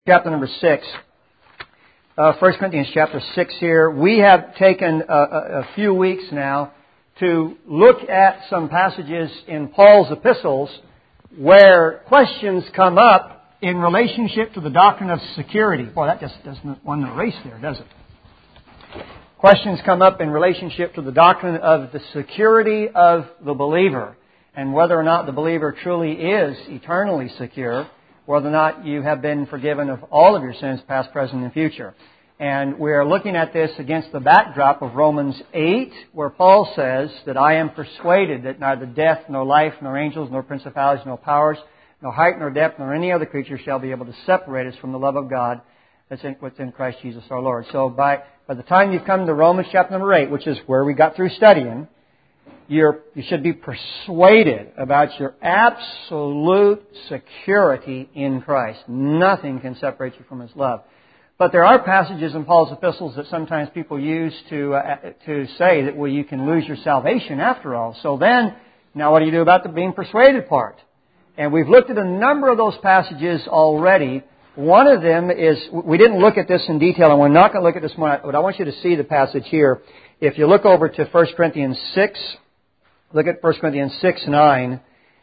Chapter number 6. 1 Corinthians chapter 6 here. We have taken a few weeks now to look at some passages in Paul's epistles where questions come up in relationship to the doctrine of security. Boy, that just doesn't want to erase there, does it? Questions come up in relationship to the doctrine of the security of the believer and whether or not the believer truly is eternally secure, whether or not you have been forgiven of all of your sins, past, present, and future. And we're looking at this against the backdrop of Romans 8, where Paul says that I am persuaded that neither death, nor life, nor angels, nor principalities, nor powers, nor height, nor depth, nor any other creature shall be able to separate us from the love of God that's in Christ Jesus our Lord. So by the time you've come to Romans chapter number 8, which is where we got through studying, you should be persuaded about your absolute security in Christ. Nothing can separate you from His love. But there are passages in Paul's epistles that sometimes people use to say that, well, you can lose your salvation after all. So then, now what do you do about the being persuaded part? And we've looked at a number of those passages already. One of them is, we didn't look at this in detail, and we're not going to look at this more, but I want you to see the passage here. If you look over to 1 Corinthians 6, look at 1 Corinthians 6:9.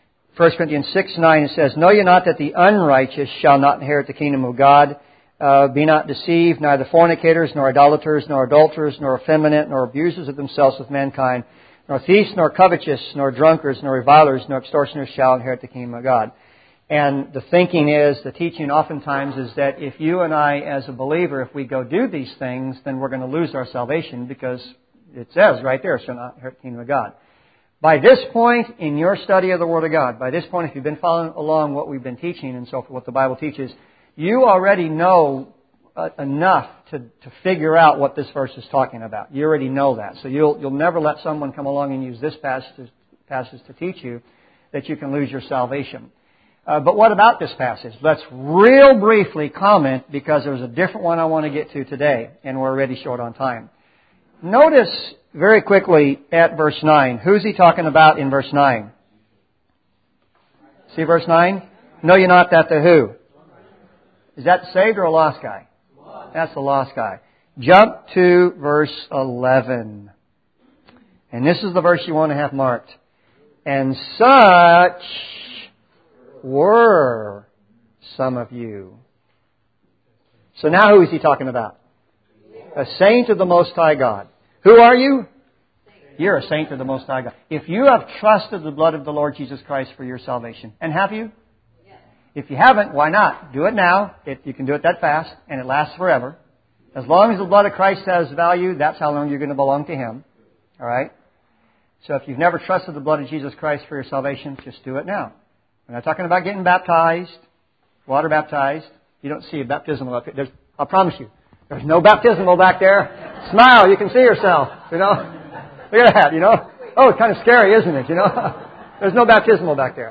1 Corinthians 6:9, it says, Know ye not that the unrighteous shall not inherit the kingdom of God? Be not deceived, neither fornicators, nor idolaters, nor adulterers, nor effeminate, nor abusers of themselves with mankind, nor thieves, nor covetous, nor drunkards, nor revilers, nor extortioners shall inherit the kingdom of God. And the thinking is, the teaching oftentimes is that if you and I, as a believer, if we go do these things, then we're going to lose our salvation because it says right there, shall not inherit the kingdom of God. By this point in your study of the Word of God, by this point, if you've been following along what we've been teaching and so forth, what the Bible teaches, you already know enough to figure out what this verse is talking about. You already know that. So you'll never let someone come along and use this passage to teach you that you can lose your salvation. But what about this passage? Let's real briefly comment because there's a different one I want to get to today, and we're already short on time. Notice very quickly at verse 9. Who's he talking about in verse 9? See verse 9? Know ye not that the who? Is that the saved or a lost guy? That's the lost guy. Jump to verse 11. And this is the verse you want to have marked. And such were some of you. So now who is he talking about? A saint of the Most High God. Who are you? You're a saint of the Most High God. If you have trusted the blood of the Lord Jesus Christ for your salvation, and have you? Yes. If you haven't, why not? Do it now. You can do it that fast, and it lasts forever. As long as the blood of Christ has value, that's how long you're going to belong to Him. All right? So if you've never trusted the blood of Jesus Christ for your salvation, just do it now. We're not talking about getting baptized, water baptized. You don't see a baptismal up here. I promise you. There's no baptismal back there. Smile, you can see yourself, Look at that, Oh, it's kind of scary, isn't it, There's no baptismal back there.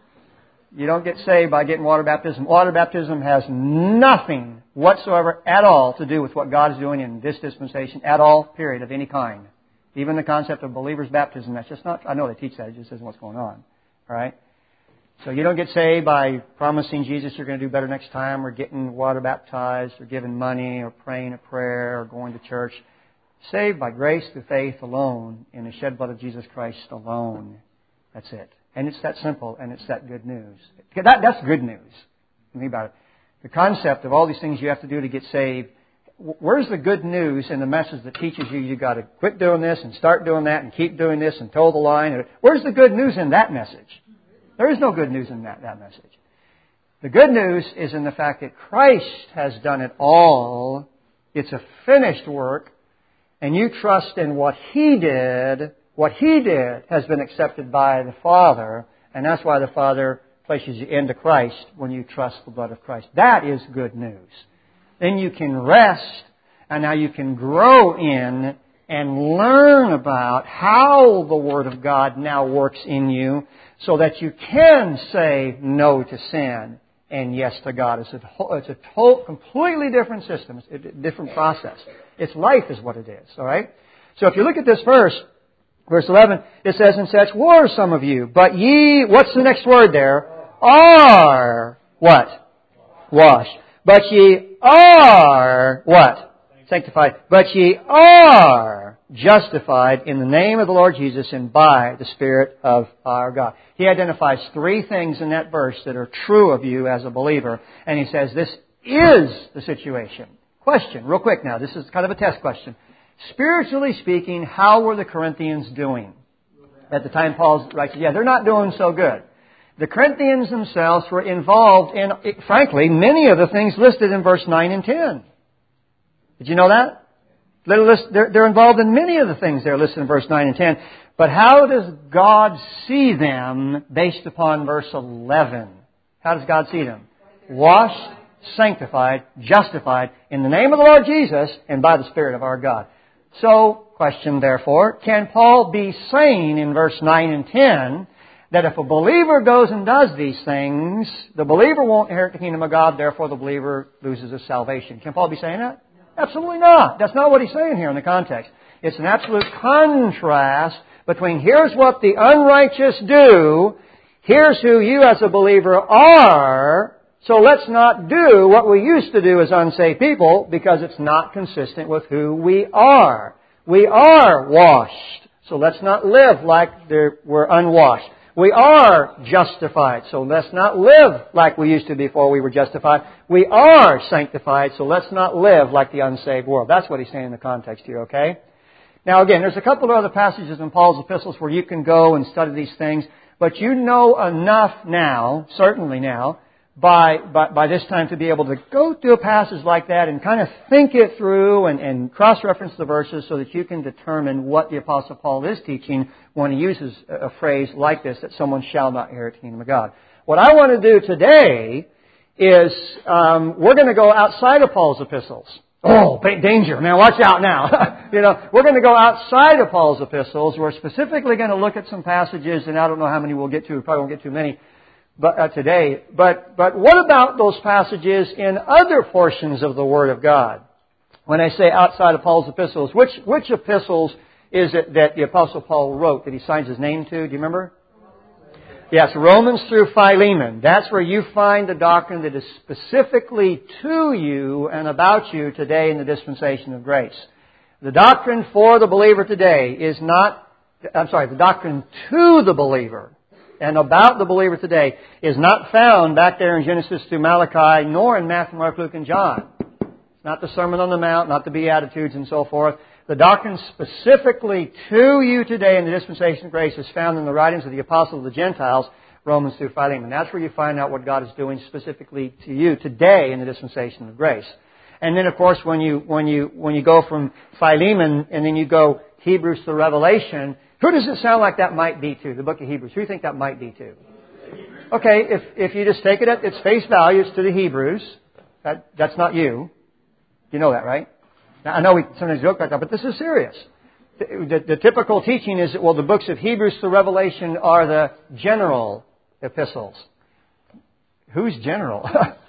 You don't get saved by getting water baptism. Water baptism has nothing whatsoever at all to do with what God is doing in this dispensation at all, period, of any kind. Even the concept of believer's baptism, that's just not, I know they teach that, it just isn't what's going on. All right? So you don't get saved by promising Jesus you're going to do better next time, or getting water baptized, or giving money, or praying a prayer, or going to church. Saved by grace through faith alone, in the shed blood of Jesus Christ alone. That's it. And it's that simple, and it's that good news. That's good news. Think about it. The concept of all these things you have to do to get saved, where's the good news in the message that teaches you got to quit doing this, and start doing that, and keep doing this, and toe the line? Where's the good news in that message? There is no good news in that message. The good news is in the fact that Christ has done it all. It's a finished work. And you trust in what He did. What He did has been accepted by the Father. And that's why the Father places you into Christ when you trust the blood of Christ. That is good news. Then you can rest. And now you can grow in and learn about how the Word of God now works in you, so that you can say no to sin and yes to God. It's a completely different system. It's a different process. It's life is what it is. All right? So if you look at this verse 11, it says, And such were some of you. But ye, what's the next word there? Are what? Washed. But ye are, what? Sanctified. But ye are justified in the name of the Lord Jesus and by the Spirit of our God. He identifies three things in that verse that are true of you as a believer. And he says this is the situation. Question, real quick now. This is kind of a test question. Spiritually speaking, how were the Corinthians doing? At the time Paul writes, they're not doing so good. The Corinthians themselves were involved in, frankly, many of the things listed in verse 9 and 10. Did you know that? They're involved in many of the things there listed in verse 9 and 10. But how does God see them based upon verse 11? How does God see them? Washed, sanctified, justified in the name of the Lord Jesus and by the Spirit of our God. So, question therefore, can Paul be saying in verse 9 and 10 that if a believer goes and does these things, the believer won't inherit the kingdom of God, therefore the believer loses his salvation? Can Paul be saying that? Absolutely not. That's not what he's saying here in the context. It's an absolute contrast between here's what the unrighteous do, here's who you as a believer are, so let's not do what we used to do as unsaved people because it's not consistent with who we are. We are washed, so let's not live like we're unwashed. We are justified, so let's not live like we used to before we were justified. We are sanctified, so let's not live like the unsaved world. That's what he's saying in the context here, okay? Now again, there's a couple of other passages in Paul's epistles where you can go and study these things, but you know enough now, certainly now, by this time to be able to go through a passage like that and kind of think it through and cross-reference the verses so that you can determine what the Apostle Paul is teaching when he uses a phrase like this, that someone shall not inherit the kingdom of God. What I want to do today is we're going to go outside of Paul's epistles. Oh, danger, man, watch out now. We're going to go outside of Paul's epistles. We're specifically going to look at some passages, and I don't know how many we'll get to. We probably won't get too many today. But what about those passages in other portions of the Word of God? When I say outside of Paul's epistles, which epistles is it that the Apostle Paul wrote that he signs his name to? Do you remember? Yes, Romans through Philemon. That's where you find the doctrine that is specifically to you and about you today in the dispensation of grace. The doctrine for the believer today is the doctrine to the believer and about the believer today is not found back there in Genesis through Malachi, nor in Matthew, Mark, Luke, and John. It's not the Sermon on the Mount, not the Beatitudes and so forth. The doctrine specifically to you today in the dispensation of grace is found in the writings of the Apostle of the Gentiles, Romans through Philemon. That's where you find out what God is doing specifically to you today in the dispensation of grace. And then, of course, when you go from Philemon and then you go Hebrews to Revelation, who does it sound like that might be to? The book of Hebrews. Who do you think that might be to? Okay, if you just take it at its face value, it's to the Hebrews. That's not you. You know that, right? Now, I know we sometimes joke like that, but this is serious. The typical teaching is that, the books of Hebrews to Revelation are the general epistles. Who's general?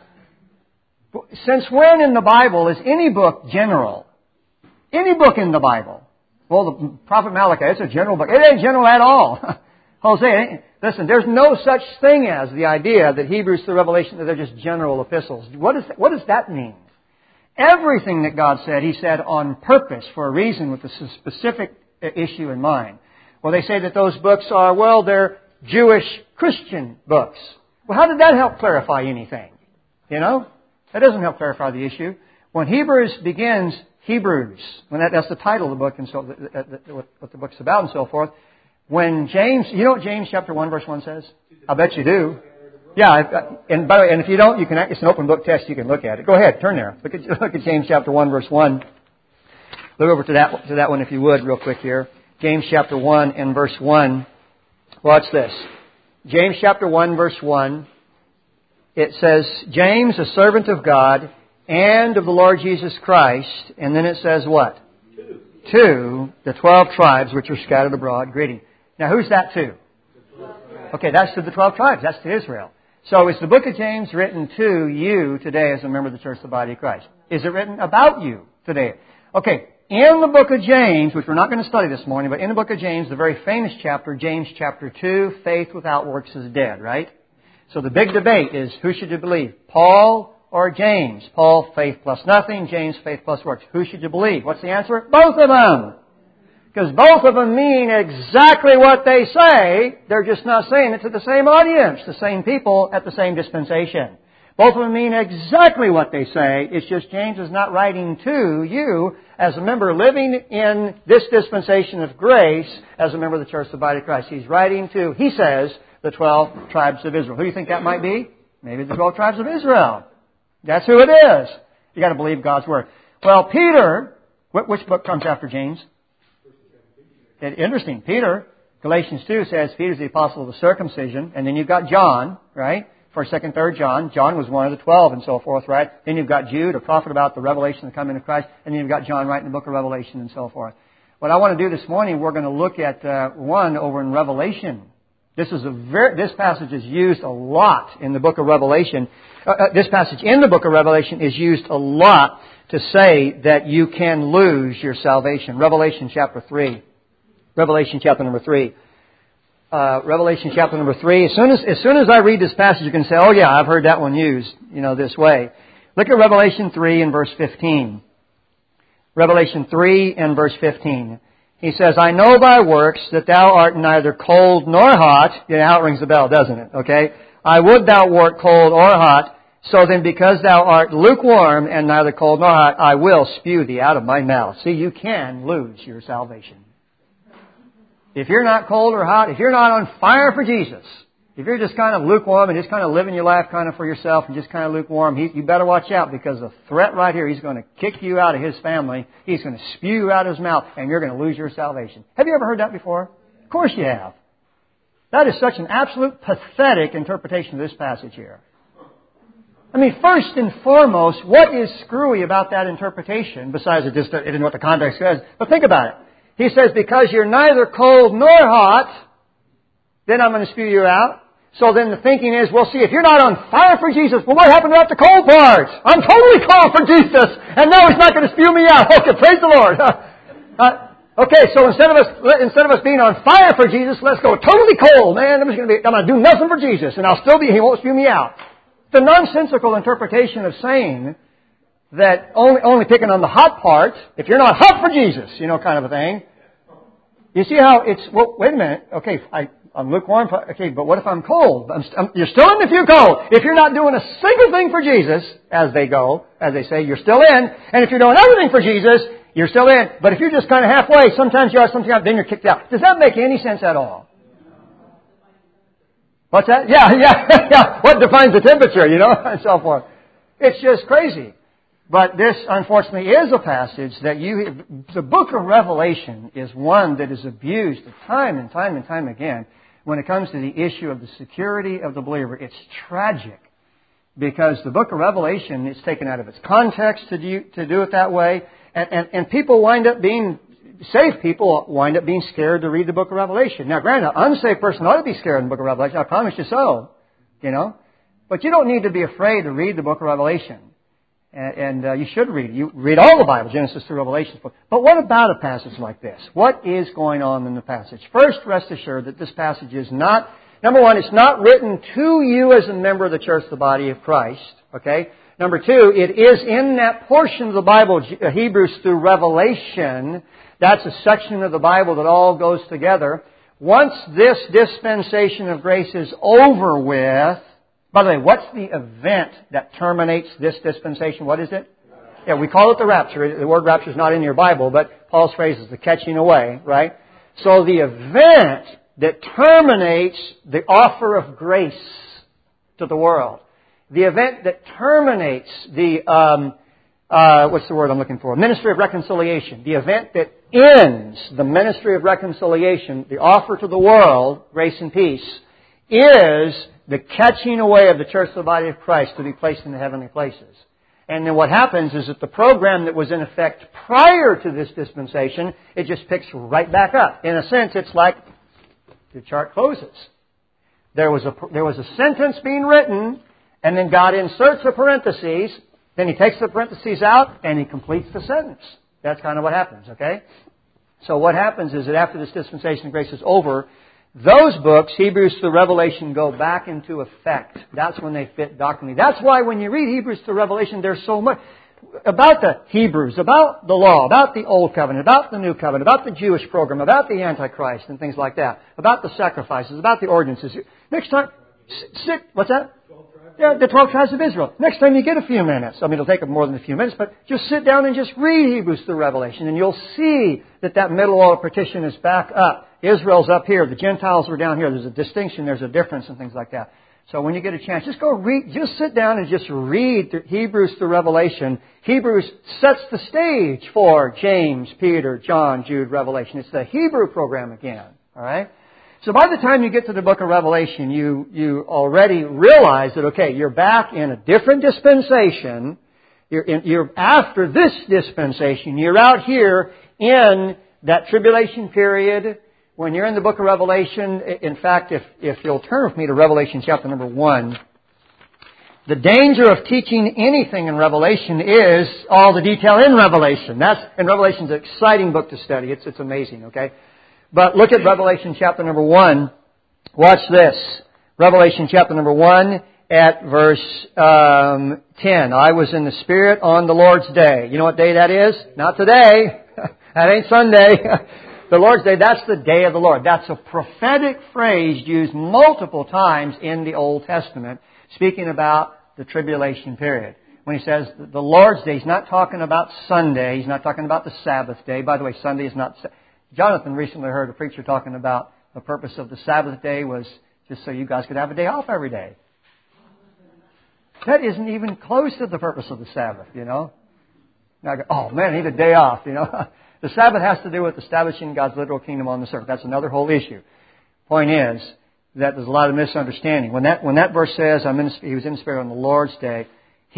Since when in the Bible is any book general? Any book in the Bible? Well, the prophet Malachi, it's a general book. It ain't general at all. Hosea, listen, there's no such thing as the idea that Hebrews to Revelation, that they're just general epistles. What does that mean? Everything that God said, He said on purpose, for a reason, with a specific issue in mind. Well, they say that those books are, they're Jewish Christian books. Well, how did that help clarify anything? That doesn't help clarify the issue. When Hebrews begins, Hebrews, that's the title of the book and so what the book's about and so forth. When James, you know what James chapter 1 verse 1 says? I bet you do. Yeah, and by the way, and if you don't, it's an open book test. You can look at it. Go ahead, turn there. Look at James chapter 1 verse 1. Look over to that one if you would, real quick here. James chapter 1 and verse 1. Watch this. James chapter 1 verse 1. It says, James, a servant of God and of the Lord Jesus Christ. And then it says what? To the 12 tribes which are scattered abroad, greeting. Now who's that to? Okay, that's to the 12 tribes. That's to Israel. So is the book of James written to you today as a member of the Church of the Body of Christ? Is it written about you today? Okay, in the book of James, which we're not going to study this morning, but in the book of James, the very famous chapter, James chapter 2, faith without works is dead, right? So the big debate is, who should you believe, Paul or James? Paul, faith plus nothing. James, faith plus works. Who should you believe? What's the answer? Both of them. Because both of them mean exactly what they say. They're just not saying it to the same audience, the same people at the same dispensation. Both of them mean exactly what they say. It's just James is not writing to you as a member living in this dispensation of grace as a member of the Church of the Body of Christ. He's writing to, he says, the 12 tribes of Israel. Who do you think that might be? Maybe the 12 tribes of Israel. That's who it is. You got to believe God's Word. Well, Peter, which book comes after James? Interesting. Peter, Galatians 2 says Peter's the apostle of the circumcision. And then you've got John, right? 1st, 2nd, 3rd John. John was one of the 12 and so forth, right? Then you've got Jude, a prophet about the revelation of the coming of Christ. And then you've got John writing the book of Revelation and so forth. What I want to do this morning, we're going to look at one over in Revelation. This passage is used a lot in the book of Revelation. This passage in the book of Revelation is used a lot to say that you can lose your salvation. Revelation chapter 3. Revelation chapter number 3. Revelation chapter number 3. As soon as I read this passage, you can say, oh yeah, I've heard that one used, this way. Look at Revelation 3 and verse 15. Revelation 3 and verse 15. He says, I know thy works, that thou art neither cold nor hot. How it rings the bell, doesn't it? Okay? I would thou wert cold or hot. So then because thou art lukewarm and neither cold nor hot, I will spew thee out of my mouth. See, you can lose your salvation. If you're not cold or hot, if you're not on fire for Jesus, if you're just kind of lukewarm and just kind of living your life kind of for yourself and just kind of lukewarm, you better watch out, because the threat right here, he's going to kick you out of his family. He's going to spew you out of his mouth, and you're going to lose your salvation. Have you ever heard that before? Of course you have. That is such an absolute pathetic interpretation of this passage here. I mean, first and foremost, what is screwy about that interpretation, besides it isn't what the context says? But think about it. He says, because you're neither cold nor hot, then I'm going to spew you out. So then the thinking is, well, see, if you're not on fire for Jesus, well, what happened about the cold part? I'm totally cold for Jesus, and now He's not going to spew me out. Okay, praise the Lord. Okay, so instead of us being on fire for Jesus, let's go totally cold, man. I'm going to do nothing for Jesus, and He won't spew me out. The nonsensical interpretation of saying that only picking on the hot part, if you're not hot for Jesus, kind of a thing. You see how it's, well, wait a minute, okay, I'm lukewarm, okay, but what if I'm cold? You're still in if you're cold. If you're not doing a single thing for Jesus, as they say, you're still in. And if you're doing everything for Jesus, you're still in. But if you're just kind of halfway, sometimes you are, sometimes you're not, then you're kicked out. Does that make any sense at all? What's that? Yeah. What defines the temperature, and so forth. It's just crazy. But this, unfortunately, is a passage that the book of Revelation is one that is abused time and time and time again when it comes to the issue of the security of the believer. It's tragic because the book of Revelation is taken out of its context to do it that way. And people saved people wind up being scared to read the book of Revelation. Now, granted, an unsaved person ought to be scared in the book of Revelation. I promise you so, But you don't need to be afraid to read the book of Revelation. And you should read it. You read all the Bible, Genesis through Revelation. But what about a passage like this? What is going on in the passage? First, rest assured that this passage is not, number one, it's not written to you as a member of the church, the body of Christ. Okay? Number two, it is in that portion of the Bible, Hebrews through Revelation. That's a section of the Bible that all goes together. Once this dispensation of grace is over with, by the way, what's the event that terminates this dispensation? What is it? Yeah, we call it the rapture. The word rapture is not in your Bible, but Paul's phrase is the catching away, right? So the event that terminates the offer of grace to the world, the event that terminates the, what's the word I'm looking for? Ministry of reconciliation. The event that ends the ministry of reconciliation, the offer to the world, grace and peace, is the catching away of the church of the body of Christ to be placed in the heavenly places. And then what happens is that the program that was in effect prior to this dispensation, it just picks right back up. In a sense, it's like the chart closes. There was a sentence being written, and then God inserts a parentheses, then He takes the parentheses out, and He completes the sentence. That's kind of what happens, okay? So what happens is that after this dispensation of grace is over, those books, Hebrews to Revelation, go back into effect. That's when they fit doctrinally. That's why when you read Hebrews to Revelation, there's so much about the Hebrews, about the law, about the Old Covenant, about the New Covenant, about the Jewish program, about the Antichrist and things like that, about the sacrifices, about the ordinances. Next time, sit. What's that? Yeah, the 12 tribes of Israel. Next time you get a few minutes. I mean, it'll take more than a few minutes, but just sit down and just read Hebrews to Revelation, and you'll see that middle wall of partition is back up. Israel's up here. The Gentiles are down here. There's a distinction. There's a difference and things like that. So when you get a chance, just go read, just sit down and just read Hebrews to Revelation. Hebrews sets the stage for James, Peter, John, Jude, Revelation. It's the Hebrew program again. All right? So by the time you get to the book of Revelation, you already realize that, okay, you're back in a different dispensation. You're after this dispensation. You're out here in that tribulation period. When you're in the book of Revelation, in fact, if you'll turn with me to Revelation chapter number 1, the danger of teaching anything in Revelation is all the detail in Revelation. And Revelation's an exciting book to study. It's amazing, okay? But look at Revelation chapter number 1. Watch this. Revelation chapter number 1 at verse 10. I was in the Spirit on the Lord's day. You know what day that is? Not today. That ain't Sunday. The Lord's day, that's the day of the Lord. That's a prophetic phrase used multiple times in the Old Testament, speaking about the tribulation period. When he says the Lord's day, he's not talking about Sunday. He's not talking about the Sabbath day. By the way, Sunday is not... Jonathan recently heard a preacher talking about the purpose of the Sabbath day was just so you guys could have a day off every day. That isn't even close to the purpose of the Sabbath, you know. Now I go, oh man, I need a day off, you know. The Sabbath has to do with establishing God's literal kingdom on this earth. That's another whole issue. Point is that there's a lot of misunderstanding. When that verse says he was in the Spirit on the Lord's day,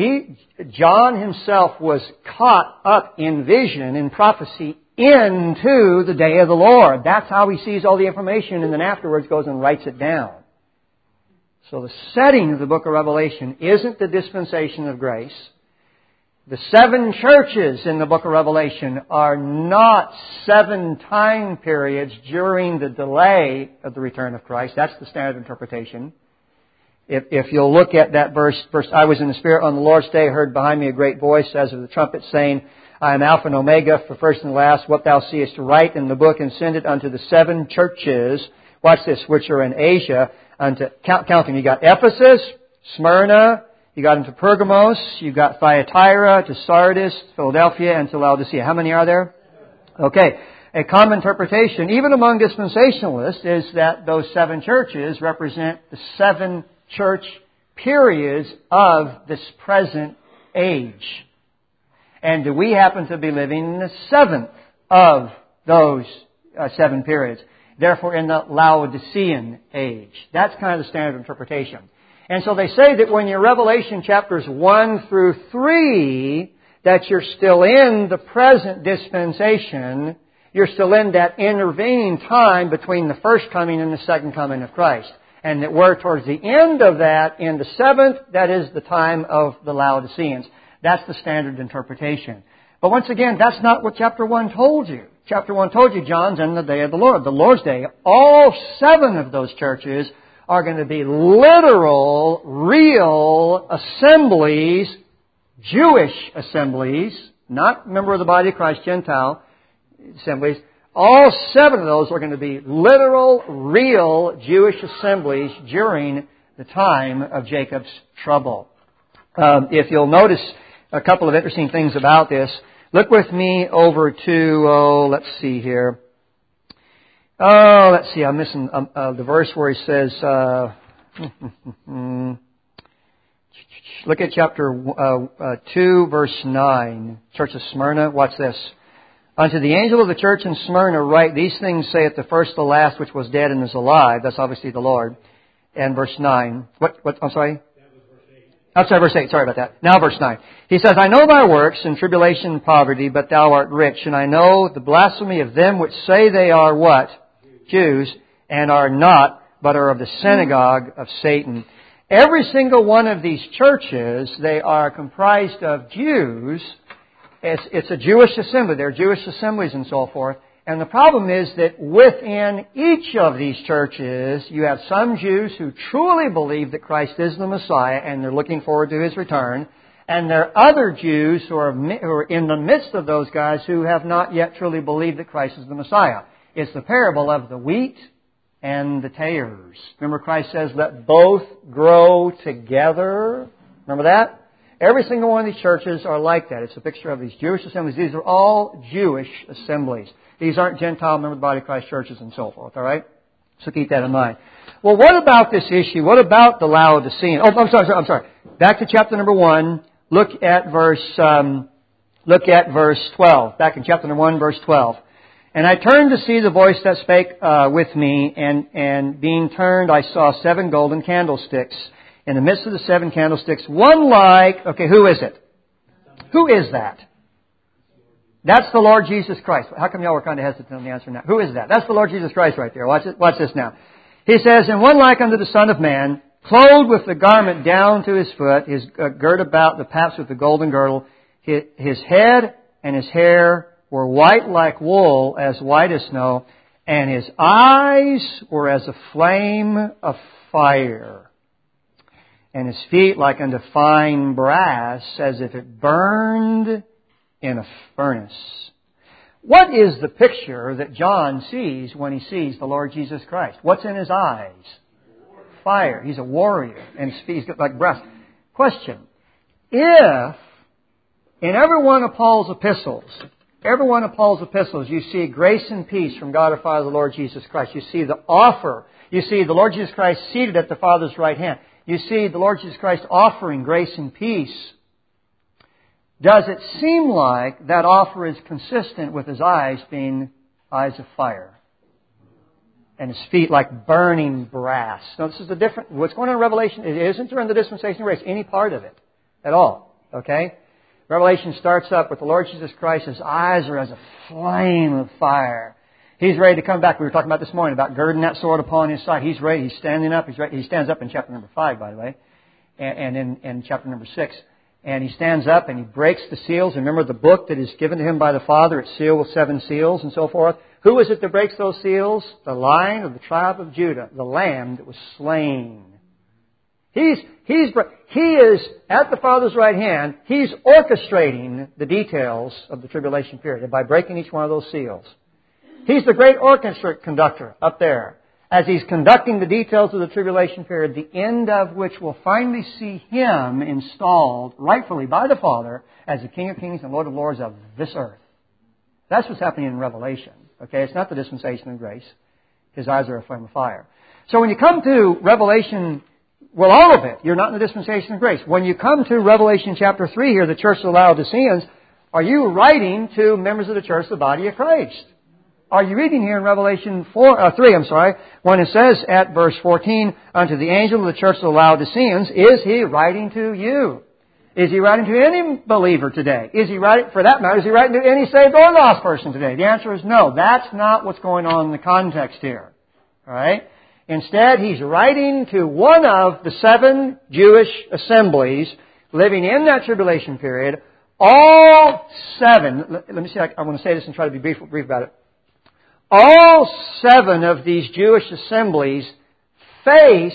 John himself was caught up in vision, in prophecy, into the day of the Lord. That's how he sees all the information, and then afterwards goes and writes it down. So the setting of the book of Revelation isn't the dispensation of grace. The 7 churches in the book of Revelation are not 7 time periods during the delay of the return of Christ. That's the standard interpretation. If you'll look at that verse, I was in the Spirit on the Lord's day, heard behind me a great voice as of the trumpet saying, I am Alpha and Omega, for first and last. What thou seest to write in the book and send it unto the 7 churches, watch this, which are in Asia, count them. You got Ephesus, Smyrna, you got into Pergamos, you got Thyatira, to Sardis, Philadelphia, and to Laodicea. How many are there? Okay. A common interpretation, even among dispensationalists, is that those 7 churches represent the 7 church periods of this present age. And do we happen to be living in the 7th of those 7 periods? Therefore, in the Laodicean age. That's kind of the standard interpretation. And so they say that when you're Revelation chapters 1 through 3, that you're still in the present dispensation. You're still in that intervening time between the first coming and the second coming of Christ. And that we're towards the end of that, in the 7th, that is the time of the Laodiceans. That's the standard interpretation. But once again, that's not what chapter 1 told you. Chapter 1 told you John's in the day of the Lord, the Lord's day. All 7 of those churches are going to be literal, real assemblies, Jewish assemblies, not member of the body of Christ, Gentile assemblies. All 7 of those are going to be literal, real Jewish assemblies during the time of Jacob's trouble. If you'll notice a couple of interesting things about this, look with me over to, let's see here. Let's see, I'm missing the verse where he says, look at chapter 2, verse 9, Church of Smyrna. Watch this. Unto the angel of the church in Smyrna write, these things saith the first, the last, which was dead and is alive. That's obviously the Lord. And verse 9. What, I'm sorry? I'm sorry, verse 8. Sorry about that. Now verse 9. He says, I know thy works and tribulation and poverty, but thou art rich. And I know the blasphemy of them which say they are what? Jews, and are not, but are of the synagogue of Satan. Every single one of these churches, they are comprised of Jews. It's a Jewish assembly. They're Jewish assemblies and so forth. And the problem is that within each of these churches, you have some Jews who truly believe that Christ is the Messiah and they're looking forward to His return. And there are other Jews who are in the midst of those guys who have not yet truly believed that Christ is the Messiah. It's the parable of the wheat and the tares. Remember Christ says, let both grow together. Remember that? Every single one of these churches are like that. It's a picture of these Jewish assemblies. These are all Jewish assemblies. These aren't Gentile member of the body of Christ churches and so forth, all right? So keep that in mind. Well, what about this issue? What about the Laodicean? Oh, I'm sorry. Back to chapter number 1. Look at verse 12. Back in chapter number 1, verse 12. And I turned to see the voice that spake with me, and being turned, I saw 7 golden candlesticks. In the midst of the 7 candlesticks, one like... Okay, who is it? Who is that? That's the Lord Jesus Christ. How come y'all were kind of hesitant on the answer now? Who is that? That's the Lord Jesus Christ right there. Watch this now. He says, and one like unto the Son of Man, clothed with the garment down to his foot, his girt about the paps with the golden girdle. His head and his hair were white like wool, as white as snow, and his eyes were as a flame of fire, and his feet like unto fine brass, as if it burned in a furnace. What is the picture that John sees when he sees the Lord Jesus Christ? What's in his eyes? Fire. He's a warrior, and his feet, he's got like brass. Question. If in every one of Paul's epistles, you see grace and peace from God our Father, the Lord Jesus Christ. You see the offer. You see the Lord Jesus Christ seated at the Father's right hand. You see the Lord Jesus Christ offering grace and peace. Does it seem like that offer is consistent with His eyes being eyes of fire? And His feet like burning brass. Now this is the different... What's going on in Revelation, it isn't during the dispensation of grace, any part of it at all. Okay? Revelation starts up with the Lord Jesus Christ. His eyes are as a flame of fire. He's ready to come back. We were talking about this morning about girding that sword upon His side. He's ready. He's standing up. He's ready. He stands up in chapter number 5, by the way, and in chapter number 6. And He stands up and He breaks the seals. Remember the book that is given to Him by the Father. It's sealed with 7 seals and so forth. Who is it that breaks those seals? The Lion of the tribe of Judah, the Lamb that was slain. He is at the Father's right hand. He's orchestrating the details of the tribulation period by breaking each one of those seals. He's the great orchestra conductor up there as He's conducting the details of the tribulation period, the end of which will finally see Him installed rightfully by the Father as the King of Kings and Lord of Lords of this earth. That's what's happening in Revelation. Okay, it's not the dispensation of grace. His eyes are a flame of fire. So when you come to Revelation, well, all of it, you're not in the dispensation of grace. When you come to Revelation chapter 3 here, the church of the Laodiceans, are you writing to members of the church, the body of Christ? Are you reading here in Revelation 3, when it says at verse 14, unto the angel of the church of the Laodiceans, is he writing to you? Is he writing to any believer today? Is he writing, for that matter, is he writing to any saved or lost person today? The answer is no. That's not what's going on in the context here. All right? Instead, he's writing to one of the 7 Jewish assemblies living in that tribulation period. All 7, let me see, I want to say this and try to be brief about it. All 7 of these Jewish assemblies face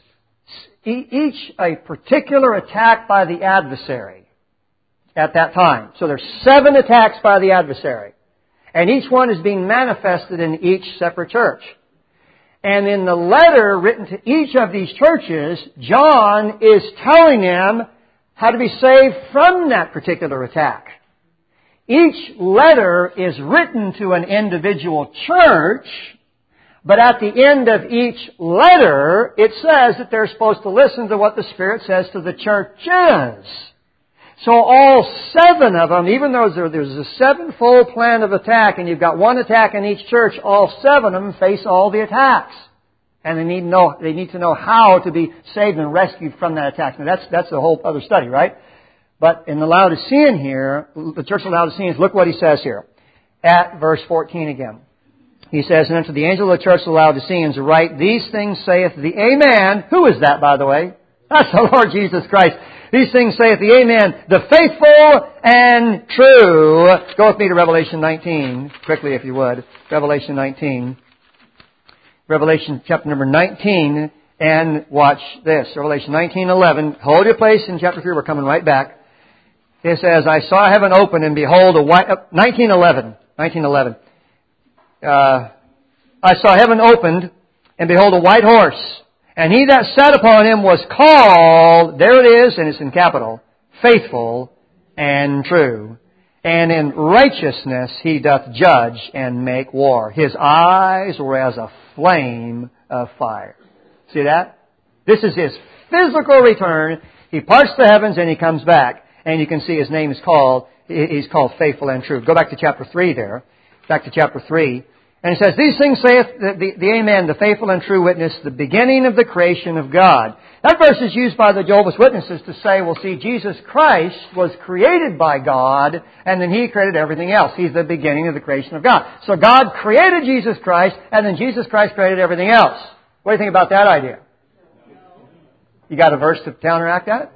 each a particular attack by the adversary at that time. So there's 7 attacks by the adversary. And each one is being manifested in each separate church. And in the letter written to each of these churches, John is telling them how to be saved from that particular attack. Each letter is written to an individual church, but at the end of each letter, it says that they're supposed to listen to what the Spirit says to the churches. So all 7 of them, even though there's a 7-fold plan of attack, and you've got one attack in each church, all 7 of them face all the attacks. And they need to know how to be saved and rescued from that attack. Now that's a whole other study, right? But in the Laodicean here, the church of Laodiceans, look what he says here. At verse 14 again. He says, and unto the angel of the church of the Laodiceans write, these things saith the Amen. Who is that, by the way? That's the Lord Jesus Christ. These things saith the Amen, the faithful and true. Go with me to Revelation 19, quickly if you would. Revelation 19. Revelation chapter number 19, and watch this. Revelation 19:11. Hold your place in chapter 3. We're coming right back. It says, I saw heaven open, and behold, a white... 19:11. I saw heaven opened, and behold, a white horse. And he that sat upon him was called, there it is, and it's in capital, faithful and true. And in righteousness he doth judge and make war. His eyes were as a flame of fire. See that? This is His physical return. He parts the heavens and He comes back. And you can see His name is called, He's called faithful and true. Go back to chapter 3 there. Back to chapter 3. And it says, these things saith the Amen, the faithful and true witness, the beginning of the creation of God. That verse is used by the Jehovah's Witnesses to say, well, see, Jesus Christ was created by God, and then He created everything else. He's the beginning of the creation of God. So God created Jesus Christ, and then Jesus Christ created everything else. What do you think about that idea? You got a verse to counteract that?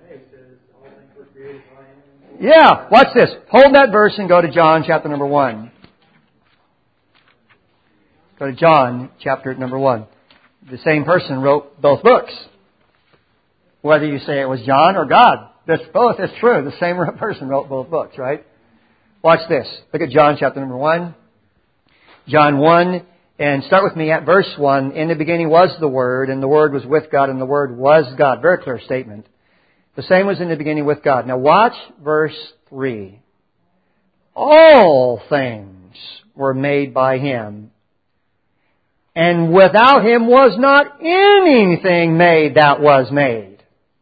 Yeah, watch this. Hold that verse and go to John chapter number 1. Go to John chapter number 1. The same person wrote both books. Whether you say it was John or God. That's both. It's true. The same person wrote both books, right? Watch this. Look at John chapter number 1. John 1. And start with me at verse 1. In the beginning was the Word, and the Word was with God, and the Word was God. Very clear statement. The same was in the beginning with God. Now watch verse 3. All things were made by Him, and without Him was not anything made that was made.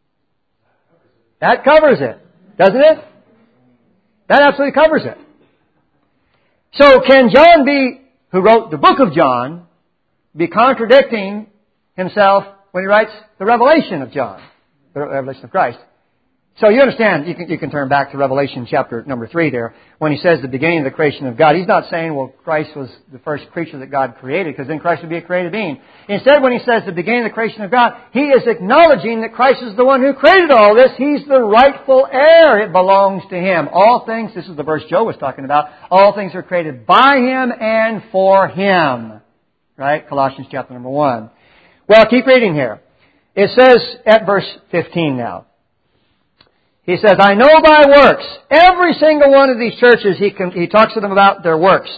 That covers it, doesn't it? That absolutely covers it. So can John be, who wrote the book of John, be contradicting himself when he writes the Revelation of John, the Revelation of Christ? So you understand, you can turn back to Revelation chapter number 3 there, when he says the beginning of the creation of God. He's not saying, well, Christ was the first creature that God created, because then Christ would be a created being. Instead, when he says the beginning of the creation of God, he is acknowledging that Christ is the one who created all this. He's the rightful heir. It belongs to Him. All things, this is the verse Joe was talking about, all things are created by Him and for Him. Right? Colossians chapter number 1. Well, keep reading here. It says at verse 15 now. He says, I know thy works. Every single one of these churches, he talks to them about their works.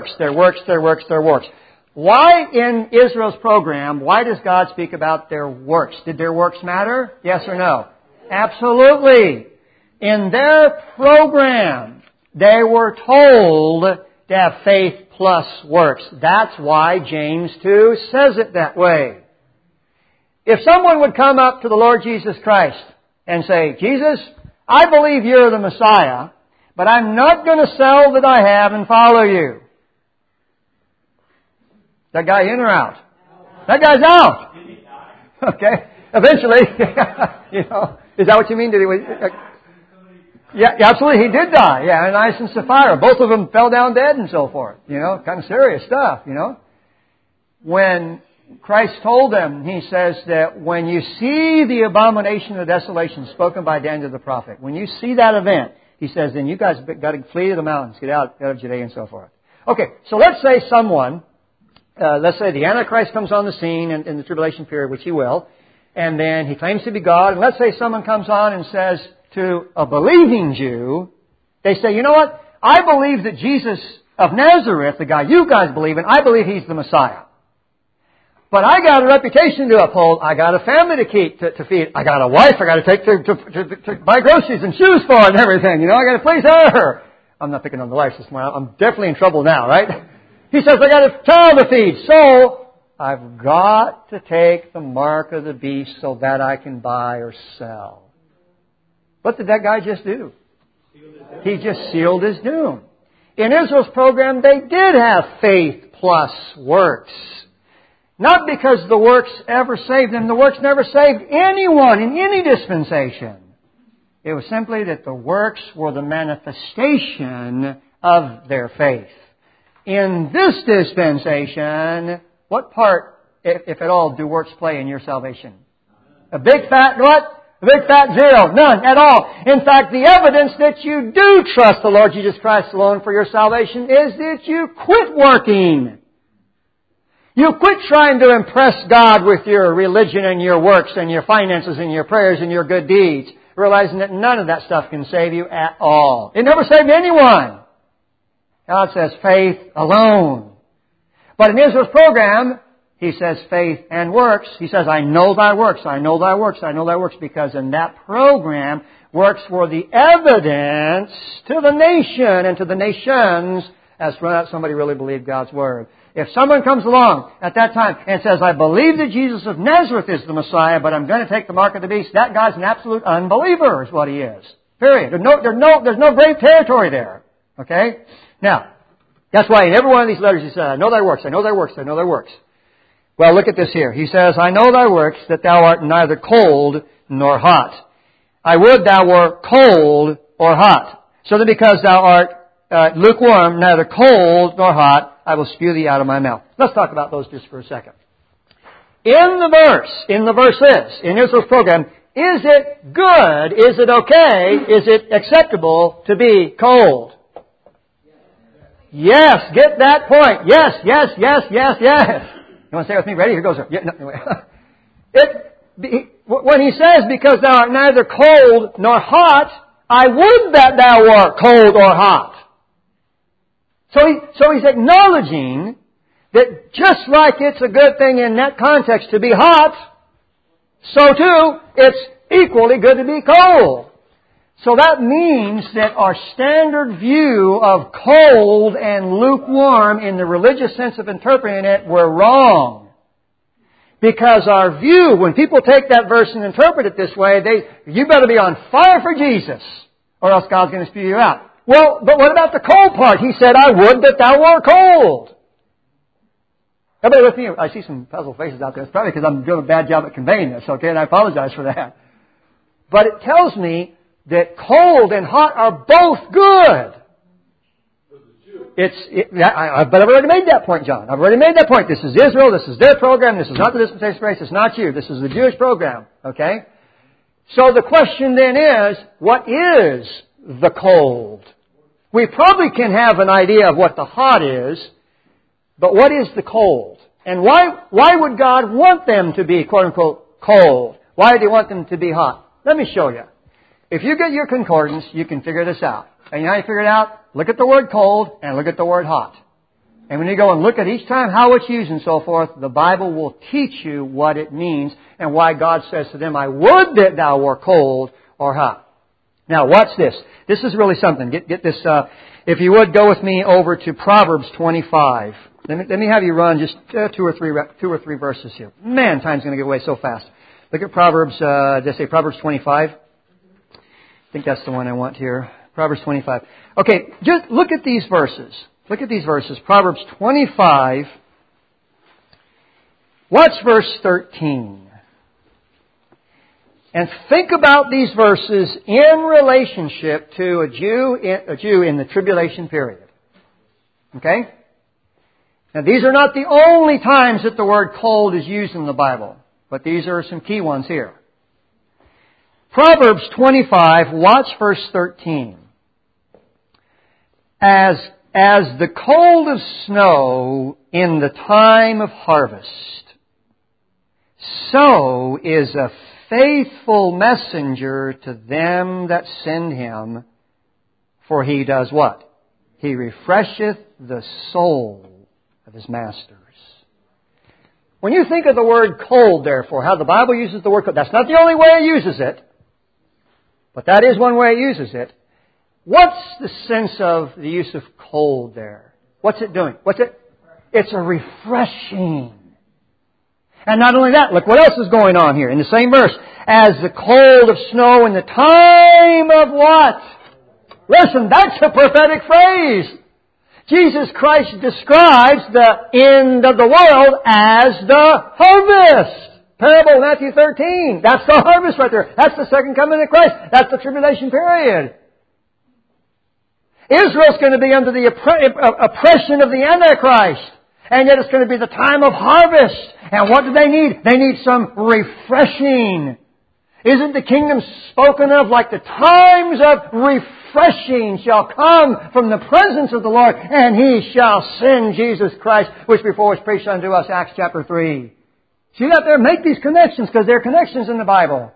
Why in Israel's program, why does God speak about their works? Did their works matter? Yes or no? Absolutely. In their program, they were told to have faith plus works. That's why James 2 says it that way. If someone would come up to the Lord Jesus Christ and say, Jesus, I believe You're the Messiah, but I'm not going to sell that I have and follow You. That guy in or out? That guy's out. Okay. Eventually, is that what you mean? Yeah, absolutely. He did die. Yeah, Ananias and Sapphira. Both of them fell down dead and so forth. Kind of serious stuff, When Christ told them, He says that when you see the abomination of desolation spoken by Daniel the prophet, when you see that event, He says, then you guys got to flee to the mountains, get out of Judea and so forth. Okay, so let's say let's say the Antichrist comes on the scene in the tribulation period, which he will, and then he claims to be God, and let's say someone comes on and says to a believing Jew, they say, you know what? I believe that Jesus of Nazareth, the guy you guys believe in, I believe He's the Messiah. But I got a reputation to uphold. I got a family to keep, to feed. I got a wife I got to take to buy groceries and shoes for and everything. I got to please her. I'm not picking on the wife this morning. I'm definitely in trouble now, right? He says, I got a child to feed. So I've got to take the mark of the beast so that I can buy or sell. What did that guy just do? He just sealed his doom. In Israel's program, they did have faith plus works. Not because the works ever saved them. The works never saved anyone in any dispensation. It was simply that the works were the manifestation of their faith. In this dispensation, what part, if at all, do works play in your salvation? A big fat what? A big fat zero. None at all. In fact, the evidence that you do trust the Lord Jesus Christ alone for your salvation is that you quit working. You quit trying to impress God with your religion and your works and your finances and your prayers and your good deeds, realizing that none of that stuff can save you at all. It never saved anyone. God says faith alone. But in Israel's program, He says faith and works. He says, I know thy works, I know thy works, I know thy works, because in that program, works were the evidence to the nation and to the nations as to whether or not somebody really believed God's Word. If someone comes along at that time and says, I believe that Jesus of Nazareth is the Messiah, but I'm going to take the mark of the beast, that guy's an absolute unbeliever is what he is. Period. There's no grave territory there. Okay? Now, that's why in every one of these letters he said, I know thy works, I know thy works, I know thy works. Well, look at this here. He says, I know thy works, that thou art neither cold nor hot. I would thou were cold or hot. So that because thou art lukewarm, neither cold nor hot, I will spew thee out of my mouth. Let's talk about those just for a second. In the verses, in Israel's program, is it good, is it okay, is it acceptable to be cold? Yes, get that point. Yes. You want to say it with me? Ready? Here goes. Yeah, no, anyway. When he says, because thou art neither cold nor hot, I would that thou wert cold or hot. So he's acknowledging that just like it's a good thing in that context to be hot, so too it's equally good to be cold. So that means that our standard view of cold and lukewarm in the religious sense of interpreting it were wrong. Because our view, when people take that verse and interpret it this way, you better be on fire for Jesus, or else God's going to spew you out. Well, but what about the cold part? He said, I would that thou were cold. Everybody with me? I see some puzzled faces out there. It's probably because I'm doing a bad job at conveying this, okay? And I apologize for that. But it tells me that cold and hot are both good. But I've already made that point, John. I've already made that point. This is Israel. This is their program. This is not the dispensation of grace. It's not you. This is the Jewish program. Okay? So the question then is, what is the cold? We probably can have an idea of what the hot is, but what is the cold? And why would God want them to be, quote unquote, cold? Why did He want them to be hot? Let me show you. If you get your concordance, you can figure this out. And you know how you figure it out? Look at the word cold and look at the word hot. And when you go and look at each time how it's used and so forth, the Bible will teach you what it means and why God says to them, I would that thou were cold or hot. Now, watch this. This is really something. Get this. If you would, go with me over to Proverbs 25. Let me have you run just two or three verses here. Man, time's going to get away so fast. Look at Proverbs. Did I say Proverbs 25? I think that's the one I want here. Proverbs 25. Okay, just look at these verses. Look at these verses. Proverbs 25. Watch verse 13. And think about these verses in relationship to a Jew in the tribulation period. Okay? Now these are not the only times that the word cold is used in the Bible, but these are some key ones here. Proverbs 25, watch verse 13. As the cold of snow in the time of harvest, so is a faithful messenger to them that send him, for he does what? He refresheth the soul of his masters. When you think of the word cold, therefore, how the Bible uses the word cold, that's not the only way it uses it, but that is one way it uses it. What's the sense of the use of cold there? What's it doing? It's a refreshing. And not only that, look what else is going on here in the same verse. As the cold of snow in the time of what? Listen, that's a prophetic phrase. Jesus Christ describes the end of the world as the harvest. Parable Matthew 13. That's the harvest right there. That's the second coming of Christ. That's the tribulation period. Israel's going to be under the oppression of the Antichrist. And yet it's going to be the time of harvest. And what do they need? They need some refreshing. Isn't the kingdom spoken of like the times of refreshing shall come from the presence of the Lord, and He shall send Jesus Christ, which before was preached unto us, Acts chapter 3. See that there? Make these connections, because there are connections in the Bible.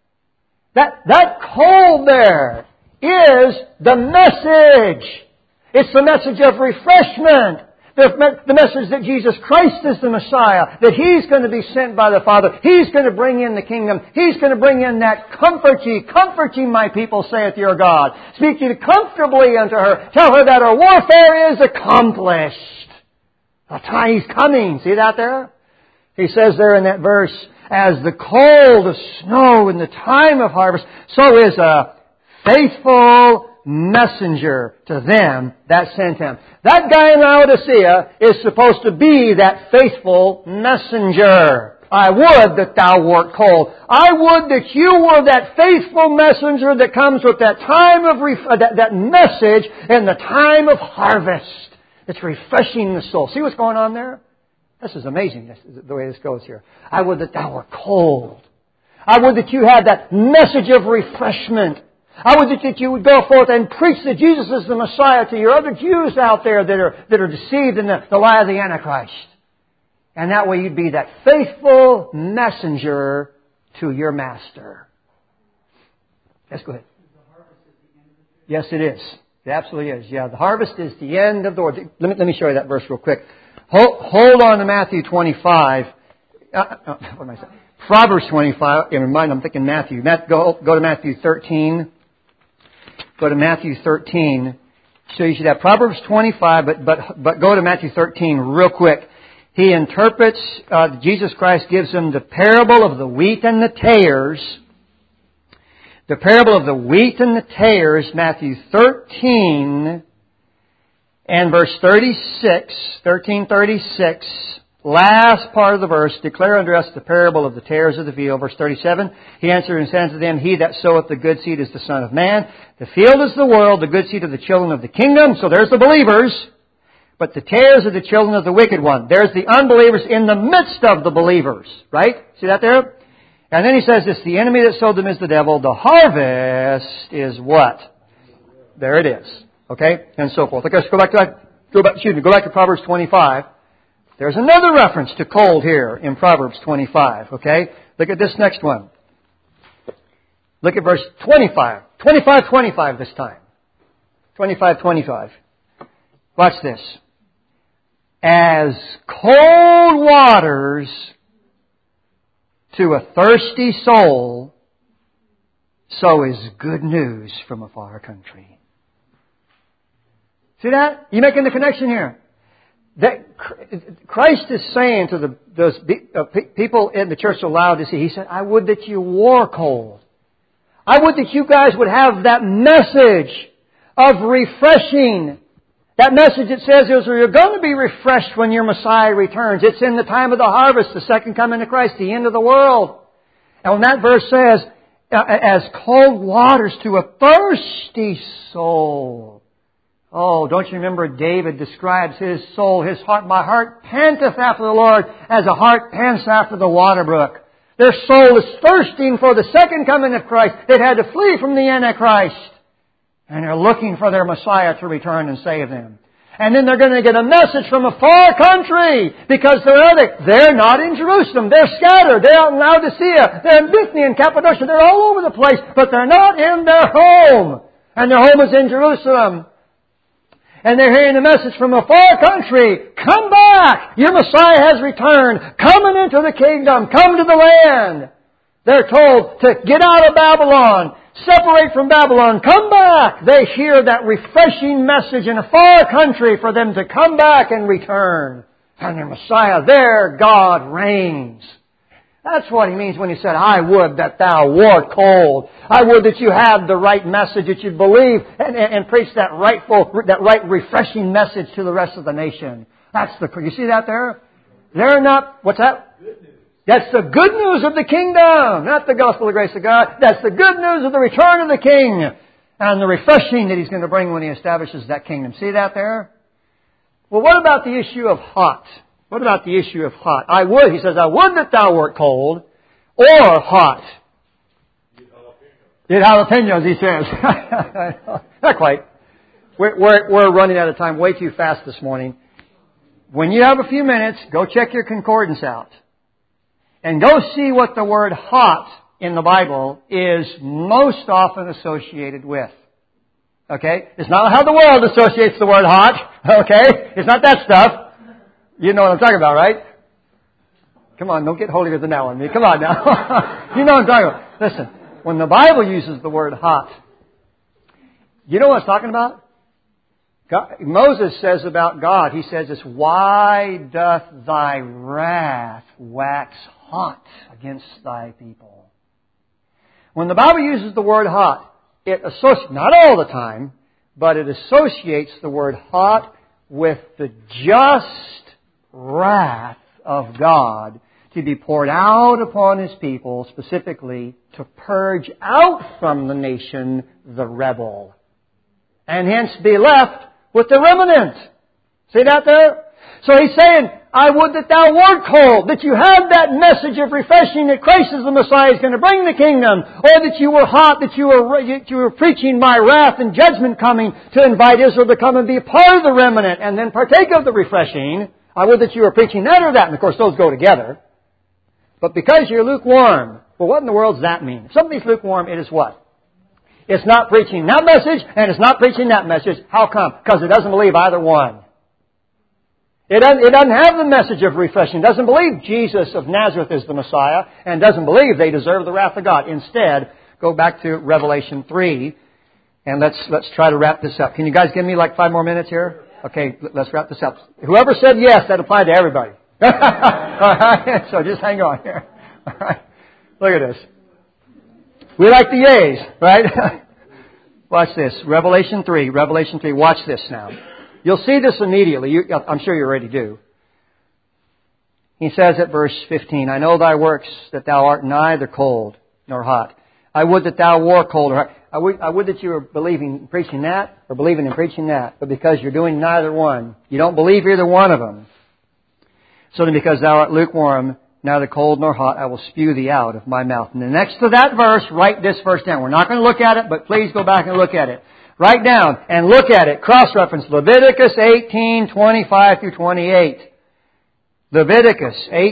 That cold there is the message. It's the message of refreshment. The message that Jesus Christ is the Messiah, that He's going to be sent by the Father. He's going to bring in the kingdom. He's going to bring in that comfort ye, my people, saith your God. Speak ye comfortably unto her. Tell her that her warfare is accomplished. The time He's coming. See that there? He says there in that verse, as the cold of snow in the time of harvest, so is a faithful messenger to them that sent Him. That guy in Laodicea is supposed to be that faithful messenger. I would that thou wert cold. I would that you were that faithful messenger that comes with that time of that message in the time of harvest. It's refreshing the soul. See what's going on there? This is amazing, the way this goes here. I would that thou wert cold. I would that you had that message of refreshment. I would that you would go forth and preach that Jesus is the Messiah to your other Jews out there that are deceived in the lie of the Antichrist. And that way you'd be that faithful messenger to your Master. Yes, go ahead. Yes, it is. It absolutely is. Yeah, the harvest is the end of the world. Let me show you that verse real quick. Hold on to Matthew 25. What am I saying? Proverbs 25. In mind, I'm thinking Matthew. Go to Matthew 13. Go to Matthew 13. So you should have Proverbs 25, but go to Matthew 13 real quick. He interprets, Jesus Christ gives them the parable of the wheat and the tares. The parable of the wheat and the tares, Matthew 13 and verse 36, 13:36. Last part of the verse, declare unto us the parable of the tares of the field. Verse 37, He answered and said unto them, He that soweth the good seed is the Son of Man. The field is the world, the good seed of the children of the kingdom. So there's the believers. But the tares are the children of the wicked one. There's the unbelievers in the midst of the believers. Right? See that there? And then He says this, the enemy that sowed them is the devil. The harvest is what? There it is. Okay? And so forth. Okay, let's go back to Proverbs 25. There's another reference to cold here in Proverbs 25, okay? Look at this next one. Look at verse 25. 25 this time. 25. Watch this. As cold waters to a thirsty soul, so is good news from a far country. See that? You making the connection here? That Christ is saying to those people in the church of Laodicea, He said, I would that you wore cold. I would that you guys would have that message of refreshing. That message that says you're going to be refreshed when your Messiah returns. It's in the time of the harvest, the second coming of Christ, the end of the world. And when that verse says, as cold waters to a thirsty soul. Oh, don't you remember David describes his soul, his heart, my heart panteth after the Lord as a hart pants after the water brook. Their soul is thirsting for the second coming of Christ. They've had to flee from the Antichrist. And they're looking for their Messiah to return and save them. And then they're going to get a message from a far country because they're not in Jerusalem. They're scattered. They're out in Laodicea. They're in Bithynia and Cappadocia. They're all over the place. But they're not in their home. And their home is in Jerusalem. And they're hearing a message from a far country. Come back! Your Messiah has returned. Coming into the kingdom. Come to the land. They're told to get out of Babylon. Separate from Babylon. Come back. They hear that refreshing message in a far country for them to come back and return. And their Messiah, their God, reigns. That's what He means when He said, I would that thou wert cold. I would that you had the right message, that you believe and preach that right refreshing message to the rest of the nation. You see that there? They're not, what's that? Good news. That's the good news of the kingdom, not the gospel of the grace of God. That's the good news of the return of the King and the refreshing that He's going to bring when He establishes that kingdom. See that there? Well, what about the issue of hot? What about the issue of hot? He says, I would that thou wert cold or hot. Eat jalapenos, he says. Not quite. We're running out of time way too fast this morning. When you have a few minutes, go check your concordance out. And go see what the word hot in the Bible is most often associated with. Okay? It's not how the world associates the word hot. Okay? It's not that stuff. You know what I'm talking about, right? Come on, don't get holier than thou on me. Come on now. You know what I'm talking about. Listen, when the Bible uses the word hot, you know what it's talking about? God, Moses says about God, he says this, why doth thy wrath wax hot against thy people? When the Bible uses the word hot, it associates, not all the time, but it associates the word hot with the just wrath of God to be poured out upon His people, specifically to purge out from the nation the rebel, and hence be left with the remnant. See that there? So he's saying, I would that thou wert cold, that you had that message of refreshing that Christ is the Messiah is going to bring the kingdom, or that you were hot, that you were preaching my wrath and judgment coming to invite Israel to come and be a part of the remnant and then partake of the refreshing. I would that you were preaching that or that. And of course those go together. But because you're lukewarm, well, what in the world does that mean? If somebody's lukewarm, it is what? It's not preaching that message, and it's not preaching that message. How come? Because it doesn't believe either one. It doesn't have the message of refreshing. It doesn't believe Jesus of Nazareth is the Messiah, and doesn't believe they deserve the wrath of God. Instead, go back to Revelation 3, and let's try to wrap this up. Can you guys give me like 5 more minutes here? Okay, let's wrap this up. Whoever said yes, that applied to everybody. All right, so just hang on here. All right, look at this. We like the A's, right? Watch this. Revelation 3. Watch this now. You'll see this immediately. I'm sure you already do. He says at verse 15, I know thy works, that thou art neither cold nor hot. I would that thou were cold or hot. I would that you were believing, preaching that, or believing in preaching that. But because you're doing neither one, you don't believe either one of them. So then because thou art lukewarm, neither cold nor hot, I will spew thee out of my mouth. And then next to that verse, write this verse down. We're not going to look at it, but please go back and look at it. Write down and look at it. Cross-reference Leviticus 18:25 through 28. Leviticus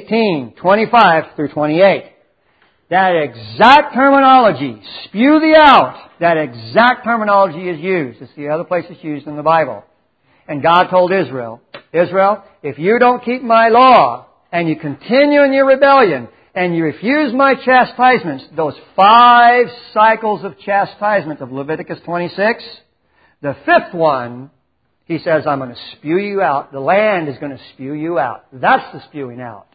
18:25 through 28. That exact terminology, spew thee out, that exact terminology is used. It's the other place it's used in the Bible. And God told Israel, if you don't keep my law, and you continue in your rebellion, and you refuse my chastisements, those 5 cycles of chastisement of Leviticus 26, the 5th one, he says, I'm going to spew you out. The land is going to spew you out. That's the spewing out.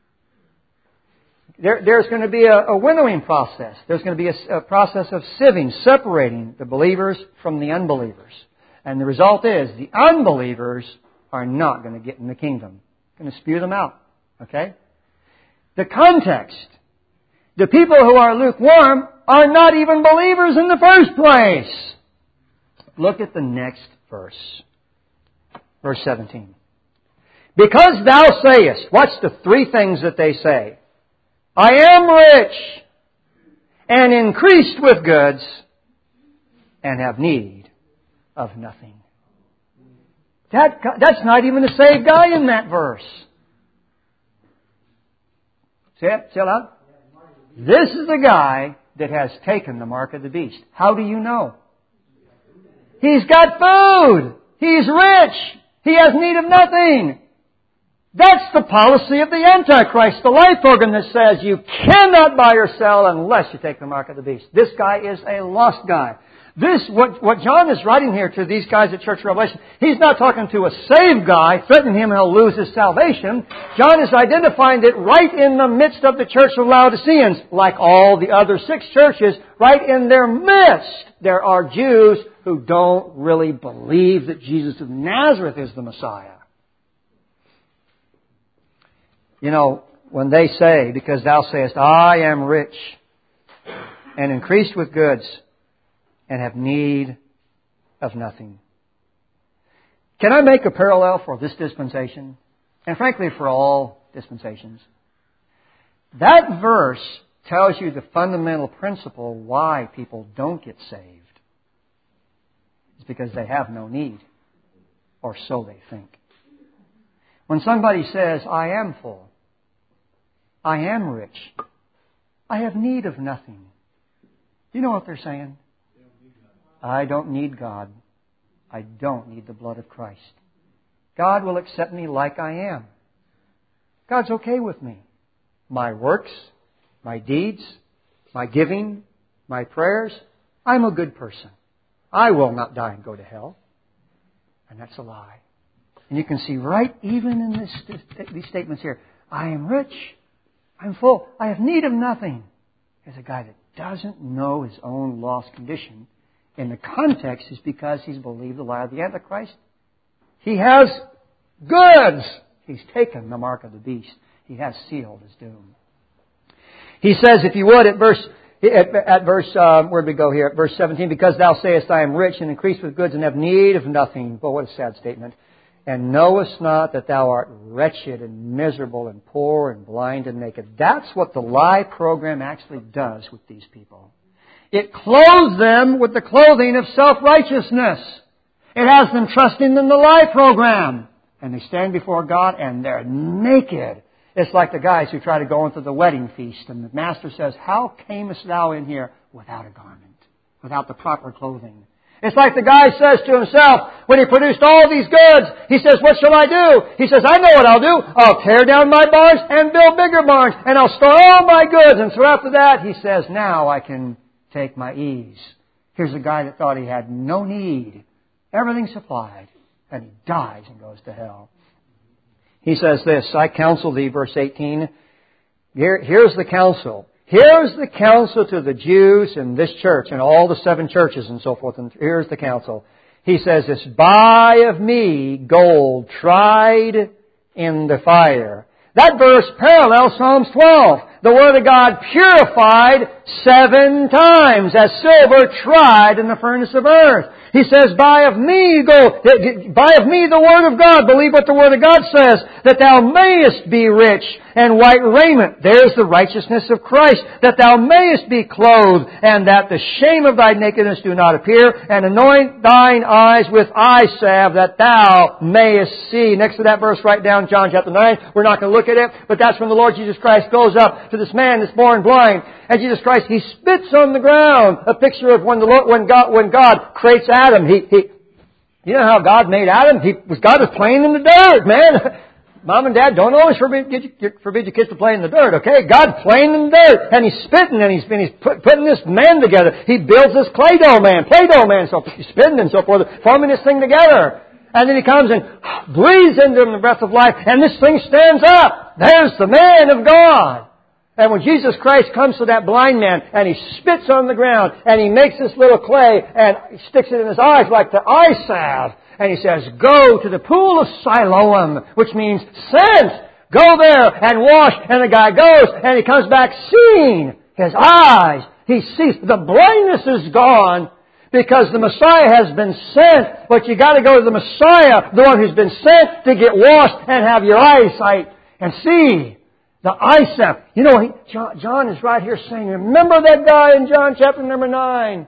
There's going to be a winnowing process. There's going to be a process of sieving, separating the believers from the unbelievers. And the result is the unbelievers are not going to get in the kingdom. Going to spew them out. Okay? The context. The people who are lukewarm are not even believers in the first place. Look at the next verse. Verse 17. Because thou sayest, watch the 3 things that they say. I am rich and increased with goods and have need of nothing. That's not even a saved guy in that verse. See it? See it out? This is the guy that has taken the mark of the beast. How do you know? He's got food. He's rich. He has need of nothing. That's the policy of the Antichrist, the life organ that says you cannot buy or sell unless you take the mark of the beast. This guy is a lost guy. What John is writing here to these guys at Church of Revelation, he's not talking to a saved guy, threatening him he'll lose his salvation. John is identifying that right in the midst of the Church of Laodiceans, like all the other 6 churches, right in their midst, there are Jews who don't really believe that Jesus of Nazareth is the Messiah. You know, when they say, because thou sayest, I am rich and increased with goods and have need of nothing. Can I make a parallel for this dispensation? And frankly, for all dispensations. That verse tells you the fundamental principle why people don't get saved. It's because they have no need, or so they think. When somebody says, I am full, I am rich, I have need of nothing, you know what they're saying? I don't need God. I don't need the blood of Christ. God will accept me like I am. God's okay with me. My works, my deeds, my giving, my prayers, I'm a good person. I will not die and go to hell. And that's a lie. And you can see right even in these statements here, I am rich, I'm full, I have need of nothing. There's a guy that doesn't know his own lost condition. And the context is because he's believed the lie of the Antichrist. He has goods. He's taken the mark of the beast. He has sealed his doom. He says, if you would, at verse, where'd we go here? At verse 17, because thou sayest, I am rich and increased with goods and have need of nothing. But what a sad statement. And knowest not that thou art wretched and miserable and poor and blind and naked. That's what the lie program actually does with these people. It clothes them with the clothing of self-righteousness. It has them trusting in the lie program. And they stand before God and they're naked. It's like the guys who try to go into the wedding feast. And the master says, how camest thou in here without a garment? Without the proper clothing? It's like the guy says to himself, when he produced all these goods, he says, what shall I do? He says, I know what I'll do. I'll tear down my barns and build bigger barns. And I'll store all my goods. And so after that, he says, now I can take my ease. Here's a guy that thought he had no need. Everything supplied. And he dies and goes to hell. He says this, I counsel thee, verse 18. Here's the counsel. Here's the counsel to the Jews in this church and all the 7 churches and so forth. And here's the counsel. He says this, buy of me gold tried in the fire. That verse parallels Psalms 12. The Word of God purified 7 times as silver tried in the furnace of earth. He says, buy of me the Word of God. Believe what the Word of God says, that thou mayest be rich and white raiment. There's the righteousness of Christ. That thou mayest be clothed, and that the shame of thy nakedness do not appear, and anoint thine eyes with eye salve, that thou mayest see. Next to that verse, write down John chapter 9. We're not going to look at it, but that's when the Lord Jesus Christ goes up to this man that's born blind. And Jesus Christ, He spits on the ground. A picture of when God creates Adam. You know how God made Adam? God was playing in the dirt, man. Mom and Dad don't always forbid your kids to play in the dirt, okay? God's playing in the dirt. And He's spitting and He's putting this man together. He builds this Play-Doh man, so He's spitting and so forth, forming this thing together. And then He comes and breathes into him the breath of life, and this thing stands up. There's the man of God. And when Jesus Christ comes to that blind man and He spits on the ground and He makes this little clay and He sticks it in his eyes like the eye salve, and He says, go to the pool of Siloam, which means sent. Go there and wash. And the guy goes and he comes back seeing. His eyes, he sees. The blindness is gone because the Messiah has been sent. But you got to go to the Messiah, the one who's been sent, to get washed and have your eyesight and see. The eyesight. You know, John is right here saying, remember that guy in John chapter number 9.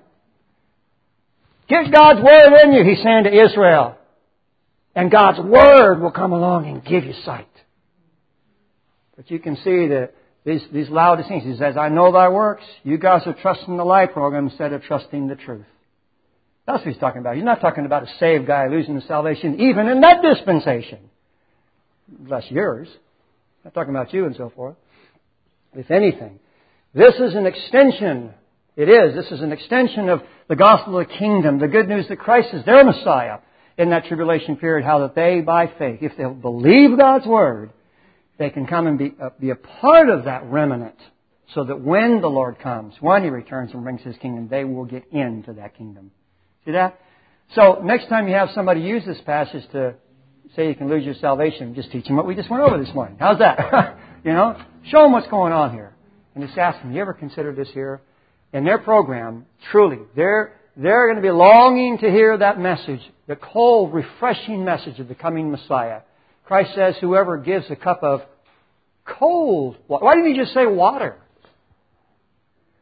Get God's Word in you, He's saying to Israel. And God's Word will come along and give you sight. But you can see that these loudest things. He says, I know thy works. You guys are trusting the lie program instead of trusting the truth. That's what He's talking about. He's not talking about a saved guy losing his salvation, even in that dispensation. Unless yours. Not talking about you and so forth. If anything, this is an extension. It is. This is an extension of the gospel of the kingdom. The good news that Christ is their Messiah in that tribulation period. How that they, by faith, if they'll believe God's Word, they can come and be a part of that remnant. So that when the Lord comes, when He returns and brings His kingdom, they will get into that kingdom. See that? So next time you have somebody use this passage to say you can lose your salvation, just teach them what we just went over this morning. How's that? You know? Show them what's going on here. And just ask them, you ever consider this here? In their program, truly, they're going to be longing to hear that message, the cold, refreshing message of the coming Messiah. Christ says, whoever gives a cup of cold water. Why didn't He just say water?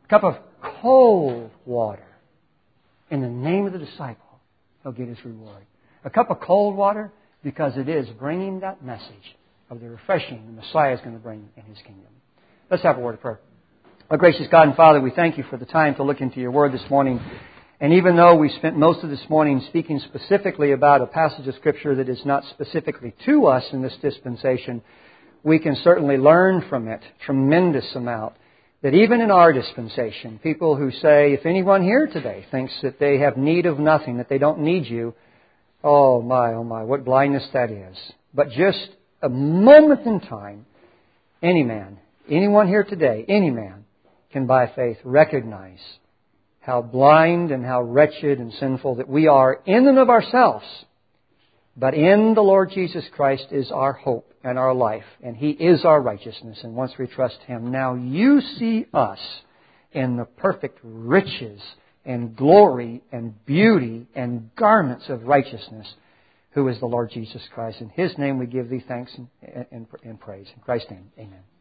cup of cold water, in the name of the disciple, he'll get his reward. A cup of cold water because it is bringing that message of the refreshing the Messiah is going to bring in His kingdom. Let's have a word of prayer. Our gracious God and Father, we thank You for the time to look into Your Word this morning. And even though we spent most of this morning speaking specifically about a passage of Scripture that is not specifically to us in this dispensation, we can certainly learn from it tremendous amount. That even in our dispensation, people who say, if anyone here today thinks that they have need of nothing, that they don't need You, oh my, what blindness that is. But just a moment in time, any man, anyone here today, any man, can by faith recognize how blind and how wretched and sinful that we are in and of ourselves. But in the Lord Jesus Christ is our hope and our life, and He is our righteousness. And once we trust Him, now You see us in the perfect riches and glory and beauty and garments of righteousness, who is the Lord Jesus Christ. In His name we give Thee thanks and praise. In Christ's name, amen.